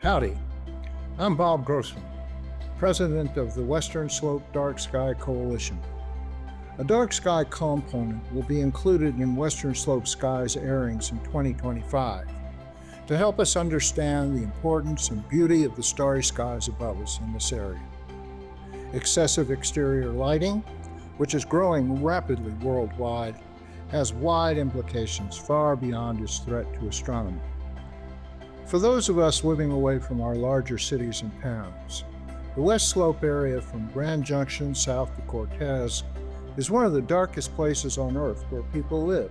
Howdy, I'm Bob Grossman, President of the Western Slope Dark Sky Coalition. A dark sky component will be included in Western Slope Sky's airings in 2025 to help us understand the importance and beauty of the starry skies above us in this area. Excessive exterior lighting, which is growing rapidly worldwide, has wide implications far beyond its threat to astronomy. For those of us living away from our larger cities and towns, the West Slope area from Grand Junction south to Cortez is one of the darkest places on Earth where people live.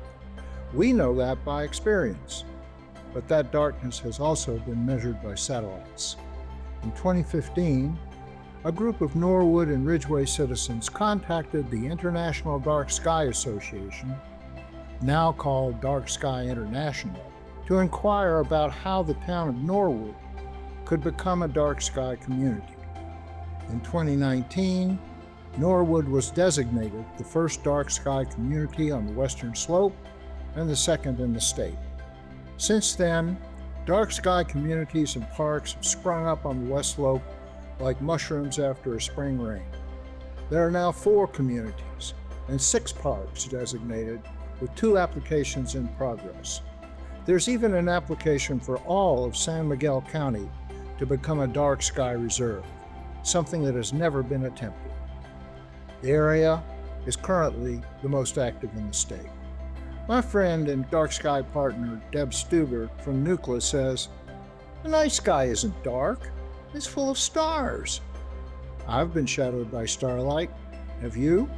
We know that by experience, but that darkness has also been measured by satellites. In 2015, a group of Norwood and Ridgeway citizens contacted the International Dark Sky Association, now called Dark Sky International, to inquire about how the town of Norwood could become a dark sky community. In 2019, Norwood was designated the first dark sky community on the Western Slope and the second in the state. Since then, dark sky communities and parks have sprung up on the West Slope like mushrooms after a spring rain. There are now 4 communities and 6 parks designated, with 2 applications in progress. There's even an application for all of San Miguel County to become a dark sky reserve, something that has never been attempted. The area is currently the most active in the state. My friend and dark sky partner Deb Stuber from Nucleus says, "The night sky isn't dark, it's full of stars." I've been shadowed by starlight. Have you?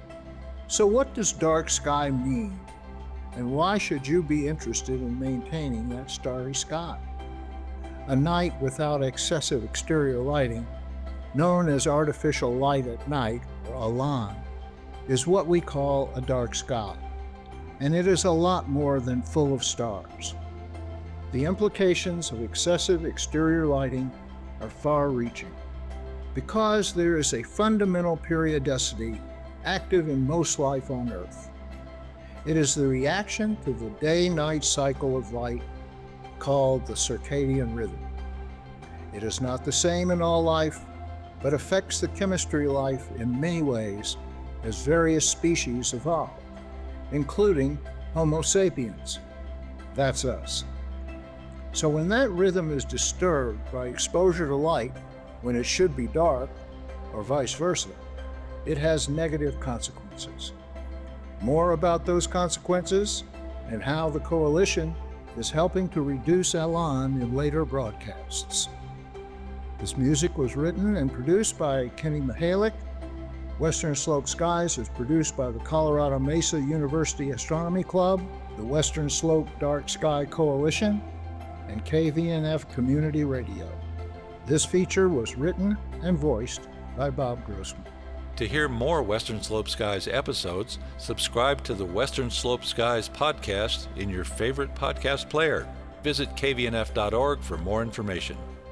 So what does dark sky mean? And why should you be interested in maintaining that starry sky? A night without excessive exterior lighting, known as artificial light at night, or ALAN, is what we call a dark sky. And it is a lot more than full of stars. The implications of excessive exterior lighting are far-reaching, because there is a fundamental periodicity active in most life on Earth. It is the reaction to the day-night cycle of light called the circadian rhythm. It is not the same in all life, but affects the chemistry of life in many ways as various species evolve, including Homo sapiens. That's us. So when that rhythm is disturbed by exposure to light when it should be dark, or vice versa, it has negative consequences. More about those consequences and how the Coalition is helping to reduce ALAN in later broadcasts. This music was written and produced by Kenny Mihalik. Western Slope Skies is produced by the Colorado Mesa University Astronomy Club, the Western Slope Dark Sky Coalition, and KVNF Community Radio. This feature was written and voiced by Bob Grossman. To hear more Western Slope Skies episodes, subscribe to the Western Slope Skies podcast in your favorite podcast player. Visit kvnf.org for more information.